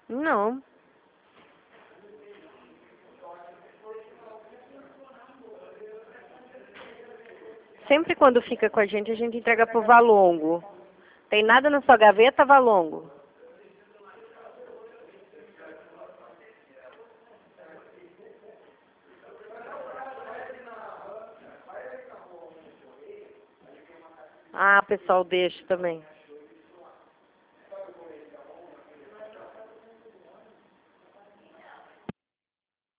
Não. Sempre quando fica com a gente entrega pro Valongo. Tem nada na sua gaveta, Valongo? Ah, o pessoal deixa também.